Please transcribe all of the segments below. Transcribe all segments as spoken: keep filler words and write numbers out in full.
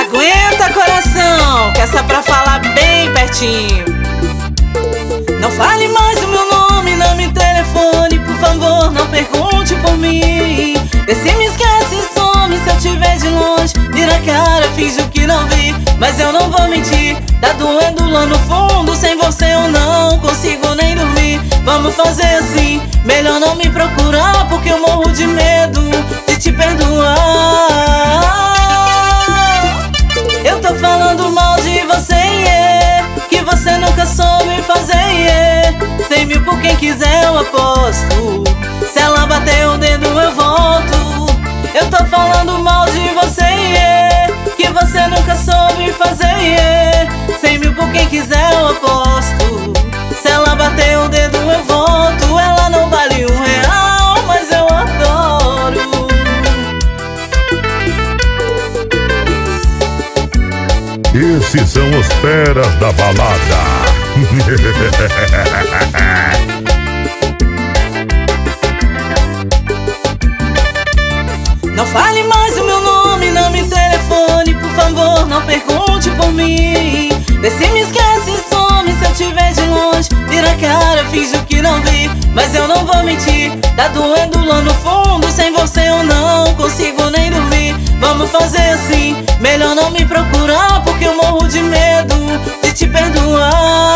Aguenta, coração, que essa pra falar bem pertinho. Não fale mais o meu nome, não me telefone, por favor, não pergunte por mim. Vê se me esquece e some, se eu tiver de longe, vira a cara, finge que não vi. Mas eu não vou mentir, tá doendo lá no fundo, sem você eu não consigo nem dormir. Vamos fazer assim, melhor não me procurar, porque eu morro de medo de te perdoar. Eu tô falando mal de você, yeah, que você nunca soube fazer, yeah. Cem mil por quem quiser eu aposto, se ela bater o dedo eu volto. Eu tô falando mal de você, yeah, que você nunca soube fazer, yeah. Cem mil por quem quiser eu aposto, se ela bater o dedo eu volto. Ela não vale um real, mas eu adoro. Esses são os feras da balada. Não fale mais o meu nome, não me telefone, por favor, não pergunte por mim. Vê se me esquece e some, se eu tiver de longe, vira a cara, finge que não vi. Mas eu não vou mentir, tá doendo lá no fundo, sem você eu não consigo nem dormir. Vamos fazer assim, melhor não me procurar, porque eu morro de medo de te perdoar.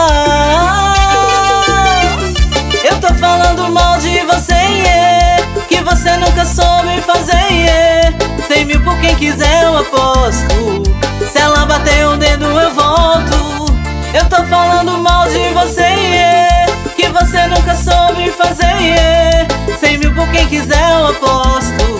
Eu tô falando mal de você, yeah, que você nunca soube fazer, yeah. Cem mil por quem quiser eu aposto, se ela bater o dedo eu volto. Eu tô falando mal de você, yeah, que você nunca soube fazer, yeah. Cem mil por quem quiser eu aposto,